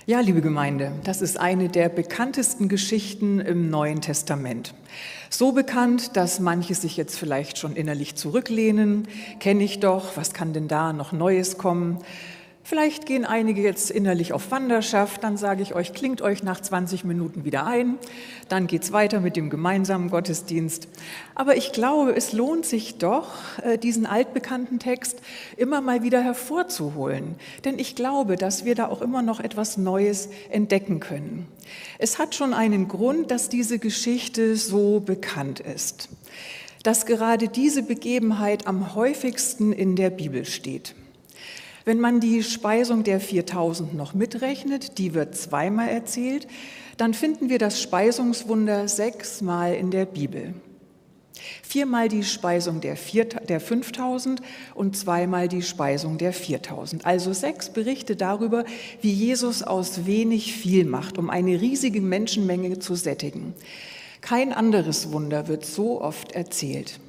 Ja, liebe Gemeinde, das ist eine der bekanntesten Geschichten im Neuen Testament. So bekannt, dass manche sich jetzt vielleicht schon innerlich zurücklehnen. Kenne ich doch, was kann denn da noch Neues kommen? Vielleicht gehen einige jetzt innerlich auf Wanderschaft, dann sage ich euch, klingt euch nach 20 Minuten wieder ein, dann geht's weiter mit dem gemeinsamen Gottesdienst. Aber ich glaube, es lohnt sich doch, diesen altbekannten Text immer mal wieder hervorzuholen, denn ich glaube, dass wir da auch immer noch etwas Neues entdecken können. Es hat schon einen Grund, dass diese Geschichte so bekannt ist, dass gerade diese Begebenheit am häufigsten in der Bibel steht. Wenn man die Speisung der 4000 noch mitrechnet, die wird zweimal erzählt, dann finden wir das Speisungswunder 6-mal in der Bibel. 4-mal die Speisung der 5000 und 2-mal die Speisung der 4000. Also 6 Berichte darüber, wie Jesus aus wenig viel macht, um eine riesige Menschenmenge zu sättigen. Kein anderes Wunder wird so oft erzählt.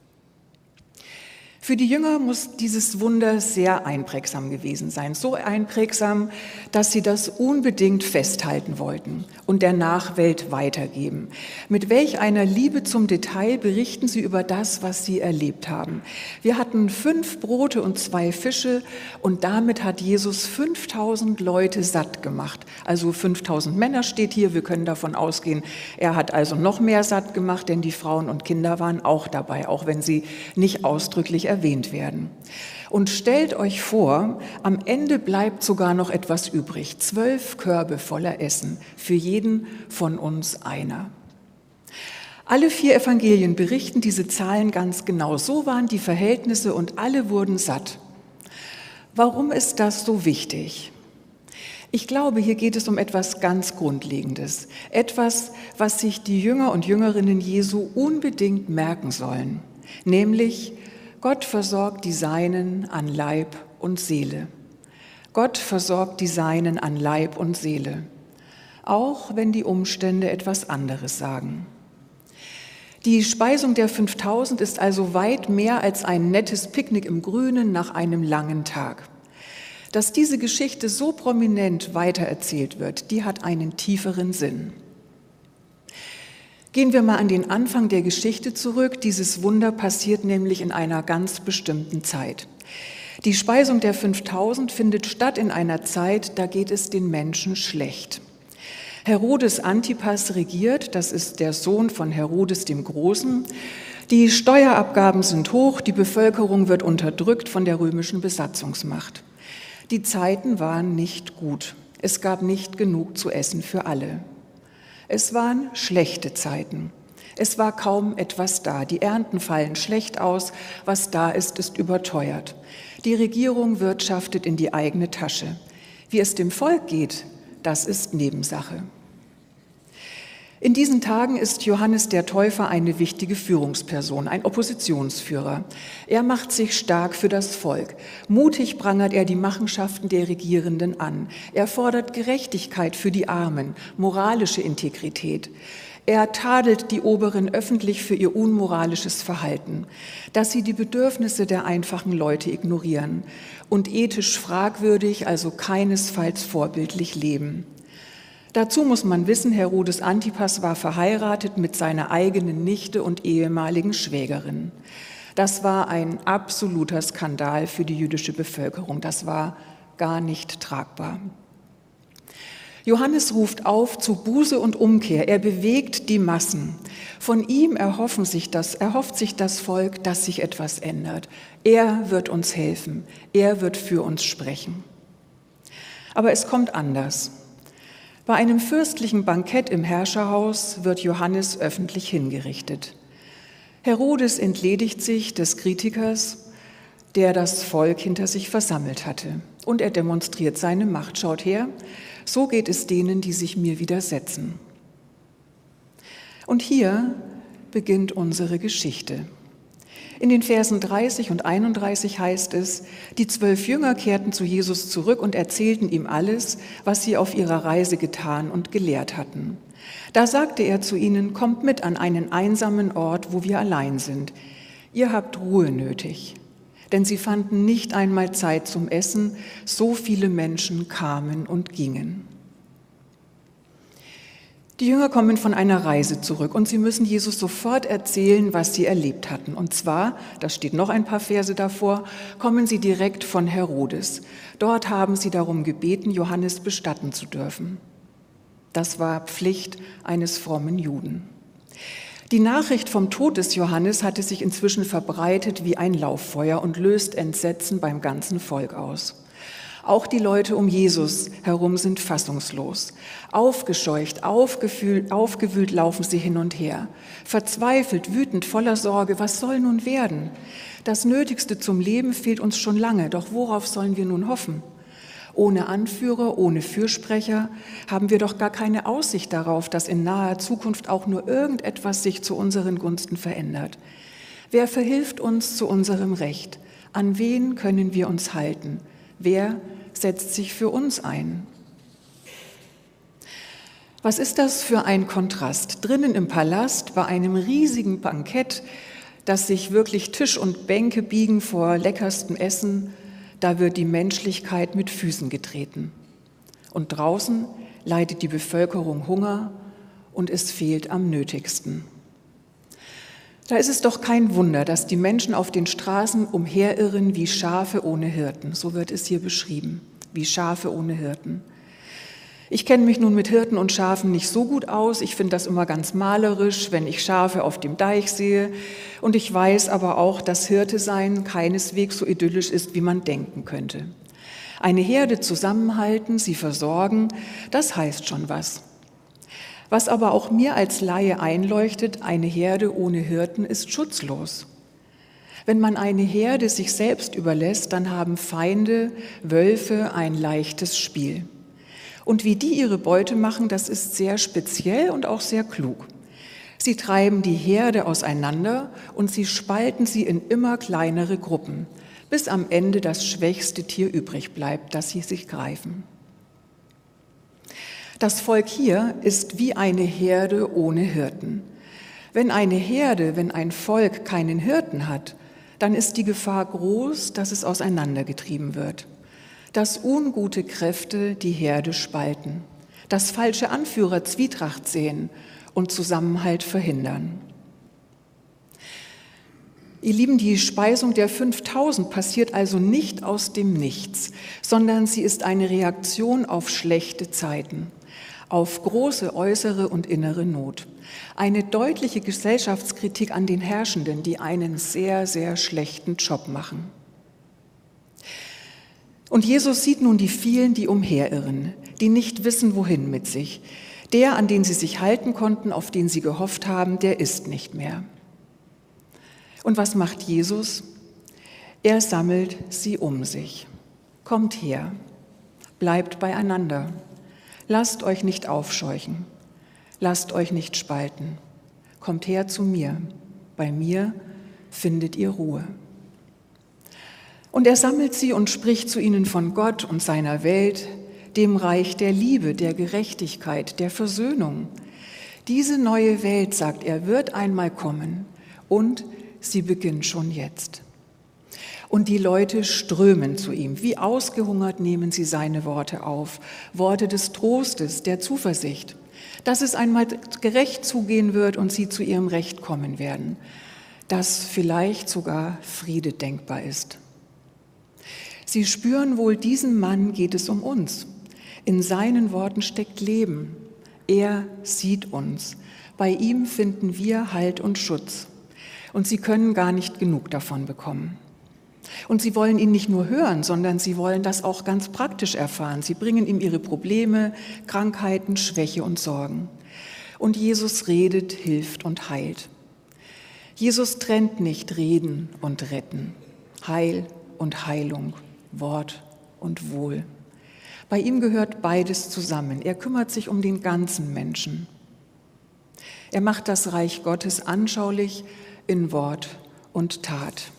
Für die Jünger muss dieses Wunder sehr einprägsam gewesen sein, so einprägsam, dass sie das unbedingt festhalten wollten und der Nachwelt weitergeben. Mit welch einer Liebe zum Detail berichten sie über das, was sie erlebt haben. Wir hatten 5 Brote und 2 Fische und damit hat Jesus 5000 Leute satt gemacht. Also 5000 Männer steht hier, wir können davon ausgehen, er hat also noch mehr satt gemacht, denn die Frauen und Kinder waren auch dabei, auch wenn sie nicht ausdrücklich erwähnt werden. Und stellt euch vor, am Ende bleibt sogar noch etwas übrig. 12 Körbe voller Essen, für jeden von uns einer. Alle 4 Evangelien berichten diese Zahlen ganz genau. So waren die Verhältnisse und alle wurden satt. Warum ist das so wichtig? Ich glaube, hier geht es um etwas ganz Grundlegendes. Etwas, was sich die Jünger und Jüngerinnen Jesu unbedingt merken sollen. Nämlich, Gott versorgt die Seinen an Leib und Seele. Gott versorgt die Seinen an Leib und Seele, auch wenn die Umstände etwas anderes sagen. Die Speisung der 5000 ist also weit mehr als ein nettes Picknick im Grünen nach einem langen Tag. Dass diese Geschichte so prominent weitererzählt wird, die hat einen tieferen Sinn. Gehen wir mal an den Anfang der Geschichte zurück. Dieses Wunder passiert nämlich in einer ganz bestimmten Zeit. Die Speisung der 5000 findet statt in einer Zeit, da geht es den Menschen schlecht. Herodes Antipas regiert, das ist der Sohn von Herodes dem Großen. Die Steuerabgaben sind hoch, die Bevölkerung wird unterdrückt von der römischen Besatzungsmacht. Die Zeiten waren nicht gut. Es gab nicht genug zu essen für alle. Es waren schlechte Zeiten. Es war kaum etwas da. Die Ernten fallen schlecht aus. Was da ist, ist überteuert. Die Regierung wirtschaftet in die eigene Tasche. Wie es dem Volk geht, das ist Nebensache. In diesen Tagen ist Johannes der Täufer eine wichtige Führungsperson, ein Oppositionsführer. Er macht sich stark für das Volk. Mutig prangert er die Machenschaften der Regierenden an. Er fordert Gerechtigkeit für die Armen, moralische Integrität. Er tadelt die Oberen öffentlich für ihr unmoralisches Verhalten, dass sie die Bedürfnisse der einfachen Leute ignorieren und ethisch fragwürdig, also keinesfalls vorbildlich leben. Dazu muss man wissen, Herodes Antipas war verheiratet mit seiner eigenen Nichte und ehemaligen Schwägerin. Das war ein absoluter Skandal für die jüdische Bevölkerung. Das war gar nicht tragbar. Johannes ruft auf zu Buße und Umkehr. Er bewegt die Massen. Von ihm erhofft sich das Volk, dass sich etwas ändert. Er wird uns helfen. Er wird für uns sprechen. Aber es kommt anders. Bei einem fürstlichen Bankett im Herrscherhaus wird Johannes öffentlich hingerichtet. Herodes entledigt sich des Kritikers, der das Volk hinter sich versammelt hatte. Und er demonstriert seine Macht. Schaut her, so geht es denen, die sich mir widersetzen. Und hier beginnt unsere Geschichte. In den Versen 30 und 31 heißt es, die 12 Jünger kehrten zu Jesus zurück und erzählten ihm alles, was sie auf ihrer Reise getan und gelehrt hatten. Da sagte er zu ihnen, kommt mit an einen einsamen Ort, wo wir allein sind. Ihr habt Ruhe nötig. Denn sie fanden nicht einmal Zeit zum Essen, so viele Menschen kamen und gingen. Die Jünger kommen von einer Reise zurück und sie müssen Jesus sofort erzählen, was sie erlebt hatten. Und zwar, das steht noch ein paar Verse davor, kommen sie direkt von Herodes. Dort haben sie darum gebeten, Johannes bestatten zu dürfen. Das war Pflicht eines frommen Juden. Die Nachricht vom Tod des Johannes hatte sich inzwischen verbreitet wie ein Lauffeuer und löst Entsetzen beim ganzen Volk aus. Auch die Leute um Jesus herum sind fassungslos. Aufgescheucht, aufgewühlt laufen sie hin und her. Verzweifelt, wütend, voller Sorge, was soll nun werden? Das Nötigste zum Leben fehlt uns schon lange, doch worauf sollen wir nun hoffen? Ohne Anführer, ohne Fürsprecher haben wir doch gar keine Aussicht darauf, dass in naher Zukunft auch nur irgendetwas sich zu unseren Gunsten verändert. Wer verhilft uns zu unserem Recht? An wen können wir uns halten? Wer setzt sich für uns ein? Was ist das für ein Kontrast? Drinnen im Palast bei einem riesigen Bankett, das sich wirklich Tisch und Bänke biegen vor leckerstem Essen, da wird die Menschlichkeit mit Füßen getreten. Und draußen leidet die Bevölkerung Hunger und es fehlt am Nötigsten. Da ist es doch kein Wunder, dass die Menschen auf den Straßen umherirren wie Schafe ohne Hirten. So wird es hier beschrieben, wie Schafe ohne Hirten. Ich kenne mich nun mit Hirten und Schafen nicht so gut aus. Ich finde das immer ganz malerisch, wenn ich Schafe auf dem Deich sehe. Und ich weiß aber auch, dass Hirte sein keineswegs so idyllisch ist, wie man denken könnte. Eine Herde zusammenhalten, sie versorgen, das heißt schon was. Was aber auch mir als Laie einleuchtet, eine Herde ohne Hirten ist schutzlos. Wenn man eine Herde sich selbst überlässt, dann haben Feinde, Wölfe ein leichtes Spiel. Und wie die ihre Beute machen, das ist sehr speziell und auch sehr klug. Sie treiben die Herde auseinander und sie spalten sie in immer kleinere Gruppen, bis am Ende das schwächste Tier übrig bleibt, das sie sich greifen. Das Volk hier ist wie eine Herde ohne Hirten. Wenn eine Herde, wenn ein Volk keinen Hirten hat, dann ist die Gefahr groß, dass es auseinandergetrieben wird. Dass ungute Kräfte die Herde spalten, dass falsche Anführer Zwietracht säen und Zusammenhalt verhindern. Ihr Lieben, die Speisung der 5000 passiert also nicht aus dem Nichts, sondern sie ist eine Reaktion auf schlechte Zeiten, auf große äußere und innere Not. Eine deutliche Gesellschaftskritik an den Herrschenden, die einen sehr, sehr schlechten Job machen. Und Jesus sieht nun die vielen, die umherirren, die nicht wissen, wohin mit sich. Der, an den sie sich halten konnten, auf den sie gehofft haben, der ist nicht mehr. Und was macht Jesus? Er sammelt sie um sich. Kommt her, bleibt beieinander. Lasst euch nicht aufscheuchen, lasst euch nicht spalten. Kommt her zu mir, bei mir findet ihr Ruhe. Und er sammelt sie und spricht zu ihnen von Gott und seiner Welt, dem Reich der Liebe, der Gerechtigkeit, der Versöhnung. Diese neue Welt, sagt er, wird einmal kommen und sie beginnt schon jetzt. Und die Leute strömen zu ihm. Wie ausgehungert nehmen sie seine Worte auf. Worte des Trostes, der Zuversicht, dass es einmal gerecht zugehen wird und sie zu ihrem Recht kommen werden. Dass vielleicht sogar Friede denkbar ist. Sie spüren wohl, diesem Mann geht es um uns. In seinen Worten steckt Leben. Er sieht uns. Bei ihm finden wir Halt und Schutz. Und sie können gar nicht genug davon bekommen. Und sie wollen ihn nicht nur hören, sondern sie wollen das auch ganz praktisch erfahren. Sie bringen ihm ihre Probleme, Krankheiten, Schwäche und Sorgen. Und Jesus redet, hilft und heilt. Jesus trennt nicht Reden und Retten, Heil und Heilung, Wort und Wohl. Bei ihm gehört beides zusammen. Er kümmert sich um den ganzen Menschen. Er macht das Reich Gottes anschaulich in Wort und Tat.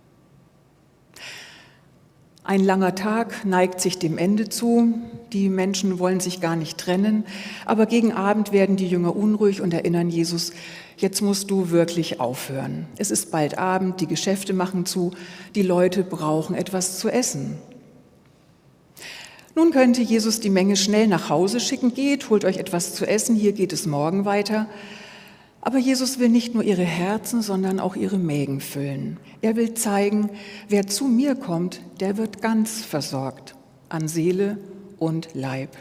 Ein langer Tag neigt sich dem Ende zu. Die Menschen wollen sich gar nicht trennen. Aber gegen Abend werden die Jünger unruhig und erinnern Jesus, jetzt musst du wirklich aufhören. Es ist bald Abend, die Geschäfte machen zu, die Leute brauchen etwas zu essen. Nun könnte Jesus die Menge schnell nach Hause schicken, geht, holt euch etwas zu essen, hier geht es morgen weiter. Aber Jesus will nicht nur ihre Herzen, sondern auch ihre Mägen füllen. Er will zeigen, wer zu mir kommt, der wird ganz versorgt, an Seele und Leib.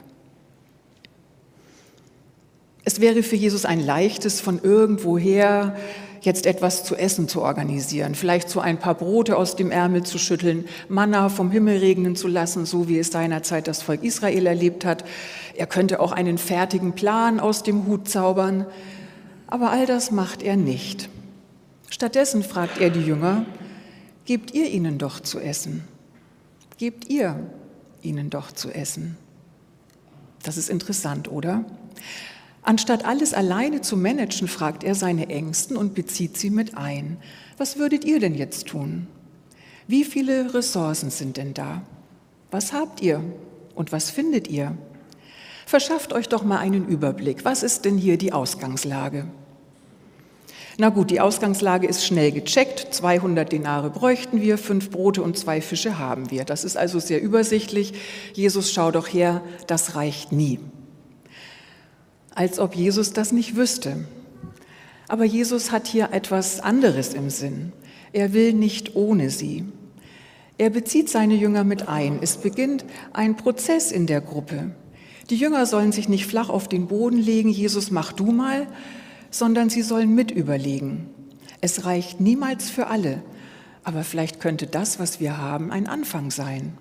Es wäre für Jesus ein leichtes, von irgendwoher jetzt etwas zu essen zu organisieren, vielleicht so ein paar Brote aus dem Ärmel zu schütteln, Manna vom Himmel regnen zu lassen, so wie es seinerzeit das Volk Israel erlebt hat. Er könnte auch einen fertigen Plan aus dem Hut zaubern, aber all das macht er nicht. Stattdessen fragt er die Jünger, gebt ihr ihnen doch zu essen. Gebt ihr ihnen doch zu essen. Das ist interessant, oder? Anstatt alles alleine zu managen, fragt er seine Ängsten und bezieht sie mit ein. Was würdet ihr denn jetzt tun? Wie viele Ressourcen sind denn da? Was habt ihr und was findet ihr? Verschafft euch doch mal einen Überblick. Was ist denn hier die Ausgangslage? Na gut, die Ausgangslage ist schnell gecheckt. 200 Denare bräuchten wir, 5 Brote und 2 Fische haben wir. Das ist also sehr übersichtlich. Jesus, schau doch her, das reicht nie. Als ob Jesus das nicht wüsste. Aber Jesus hat hier etwas anderes im Sinn. Er will nicht ohne sie. Er bezieht seine Jünger mit ein. Es beginnt ein Prozess in der Gruppe. Die Jünger sollen sich nicht flach auf den Boden legen, Jesus, mach du mal, sondern sie sollen mit überlegen. Es reicht niemals für alle, aber vielleicht könnte das, was wir haben, ein Anfang sein.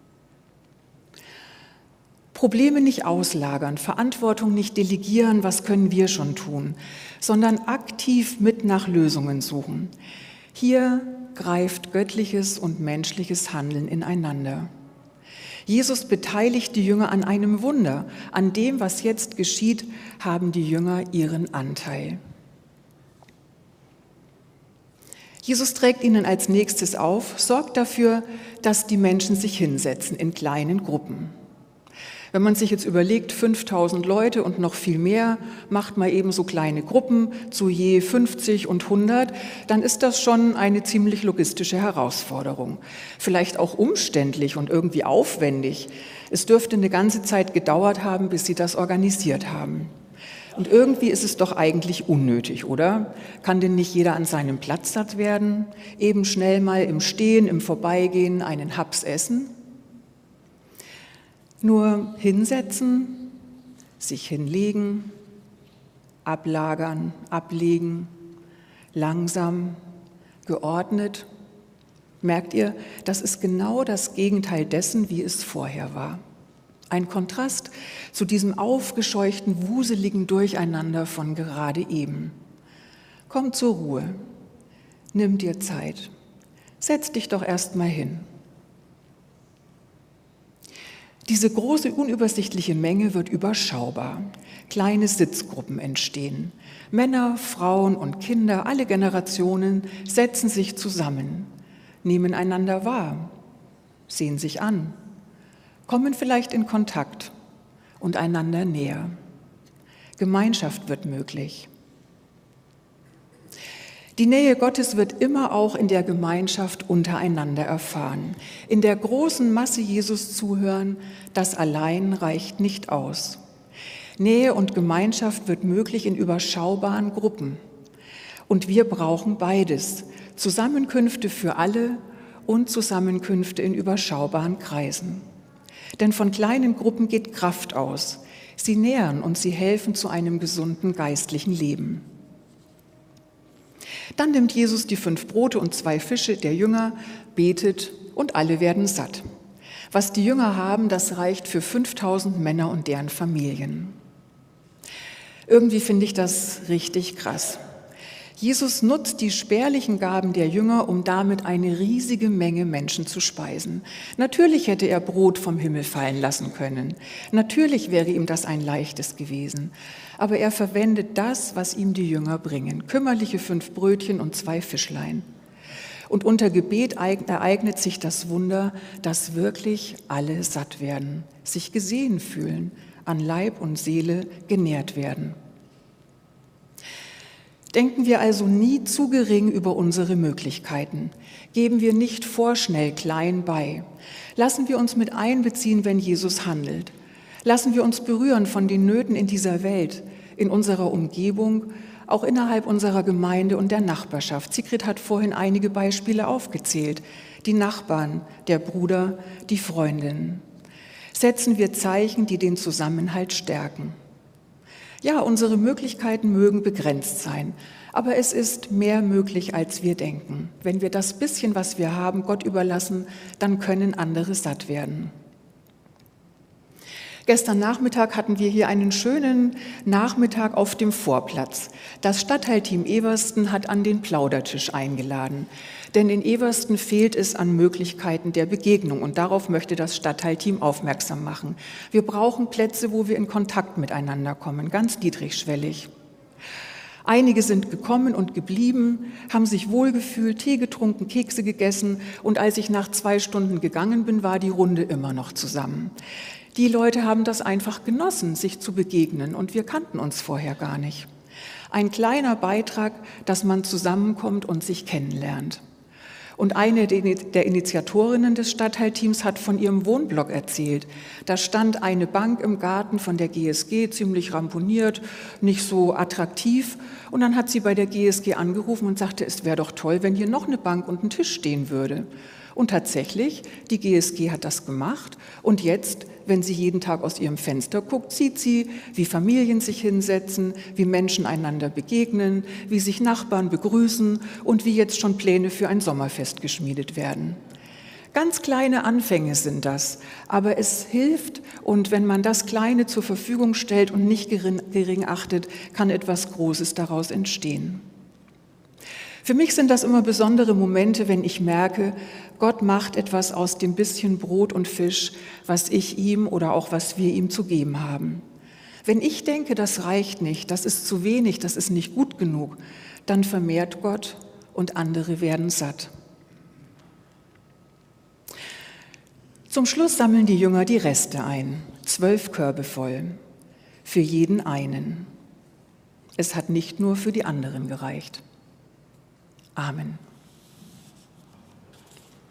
Probleme nicht auslagern, Verantwortung nicht delegieren, was können wir schon tun, sondern aktiv mit nach Lösungen suchen. Hier greift göttliches und menschliches Handeln ineinander. Jesus beteiligt die Jünger an einem Wunder. An dem, was jetzt geschieht, haben die Jünger ihren Anteil. Jesus trägt ihnen als nächstes auf, sorgt dafür, dass die Menschen sich hinsetzen in kleinen Gruppen. Wenn man sich jetzt überlegt, 5000 Leute und noch viel mehr, macht mal eben so kleine Gruppen zu je 50 und 100, dann ist das schon eine ziemlich logistische Herausforderung. Vielleicht auch umständlich und irgendwie aufwendig. Es dürfte eine ganze Zeit gedauert haben, bis sie das organisiert haben. Und irgendwie ist es doch eigentlich unnötig, oder? Kann denn nicht jeder an seinem Platz satt werden? Eben schnell mal im Stehen, im Vorbeigehen einen Haps essen? Nur hinsetzen, sich hinlegen, ablagern, ablegen, langsam, geordnet. Merkt ihr, das ist genau das Gegenteil dessen, wie es vorher war. Ein Kontrast zu diesem aufgescheuchten, wuseligen Durcheinander von gerade eben. Komm zur Ruhe, nimm dir Zeit, setz dich doch erst mal hin. Diese große, unübersichtliche Menge wird überschaubar. Kleine Sitzgruppen entstehen. Männer, Frauen und Kinder, alle Generationen setzen sich zusammen, nehmen einander wahr, sehen sich an, kommen vielleicht in Kontakt und einander näher. Gemeinschaft wird möglich. Die Nähe Gottes wird immer auch in der Gemeinschaft untereinander erfahren. In der großen Masse Jesus zuhören, das allein reicht nicht aus. Nähe und Gemeinschaft wird möglich in überschaubaren Gruppen. Und wir brauchen beides, Zusammenkünfte für alle und Zusammenkünfte in überschaubaren Kreisen. Denn von kleinen Gruppen geht Kraft aus. Sie nähren und sie helfen zu einem gesunden geistlichen Leben. Dann nimmt Jesus die 5 Brote und 2 Fische der Jünger, betet und alle werden satt. Was die Jünger haben, das reicht für 5000 Männer und deren Familien. Irgendwie finde ich das richtig krass. Jesus nutzt die spärlichen Gaben der Jünger, um damit eine riesige Menge Menschen zu speisen. Natürlich hätte er Brot vom Himmel fallen lassen können. Natürlich wäre ihm das ein leichtes gewesen. Aber er verwendet das, was ihm die Jünger bringen. Kümmerliche 5 Brötchen und 2 Fischlein. Und unter Gebet ereignet sich das Wunder, dass wirklich alle satt werden, sich gesehen fühlen, an Leib und Seele genährt werden. Denken wir also nie zu gering über unsere Möglichkeiten. Geben wir nicht vorschnell klein bei. Lassen wir uns mit einbeziehen, wenn Jesus handelt. Lassen wir uns berühren von den Nöten in dieser Welt, in unserer Umgebung, auch innerhalb unserer Gemeinde und der Nachbarschaft. Sigrid hat vorhin einige Beispiele aufgezählt. Die Nachbarn, der Bruder, die Freundin. Setzen wir Zeichen, die den Zusammenhalt stärken. Ja, unsere Möglichkeiten mögen begrenzt sein, aber es ist mehr möglich, als wir denken. Wenn wir das bisschen, was wir haben, Gott überlassen, dann können andere satt werden. Gestern Nachmittag hatten wir hier einen schönen Nachmittag auf dem Vorplatz. Das Stadtteilteam Eversten hat an den Plaudertisch eingeladen. Denn in Eversten fehlt es an Möglichkeiten der Begegnung und darauf möchte das Stadtteilteam aufmerksam machen. Wir brauchen Plätze, wo wir in Kontakt miteinander kommen, ganz niedrigschwellig. Einige sind gekommen und geblieben, haben sich wohlgefühlt, Tee getrunken, Kekse gegessen und als ich nach 2 Stunden gegangen bin, war die Runde immer noch zusammen. Die Leute haben das einfach genossen, sich zu begegnen und wir kannten uns vorher gar nicht. Ein kleiner Beitrag, dass man zusammenkommt und sich kennenlernt. Und eine der Initiatorinnen des Stadtteilteams hat von ihrem Wohnblock erzählt. Da stand eine Bank im Garten von der GSG, ziemlich ramponiert, nicht so attraktiv. Und dann hat sie bei der GSG angerufen und sagte, es wäre doch toll, wenn hier noch eine Bank und ein Tisch stehen würde. Und tatsächlich, die GSG hat das gemacht und jetzt, wenn sie jeden Tag aus ihrem Fenster guckt, sieht sie, wie Familien sich hinsetzen, wie Menschen einander begegnen, wie sich Nachbarn begrüßen und wie jetzt schon Pläne für ein Sommerfest geschmiedet werden. Ganz kleine Anfänge sind das, aber es hilft und wenn man das Kleine zur Verfügung stellt und nicht gering achtet, kann etwas Großes daraus entstehen. Für mich sind das immer besondere Momente, wenn ich merke, Gott macht etwas aus dem bisschen Brot und Fisch, was ich ihm oder auch was wir ihm zu geben haben. Wenn ich denke, das reicht nicht, das ist zu wenig, das ist nicht gut genug, dann vermehrt Gott und andere werden satt. Zum Schluss sammeln die Jünger die Reste ein, 12 Körbe voll, für jeden einen. Es hat nicht nur für die anderen gereicht. Amen.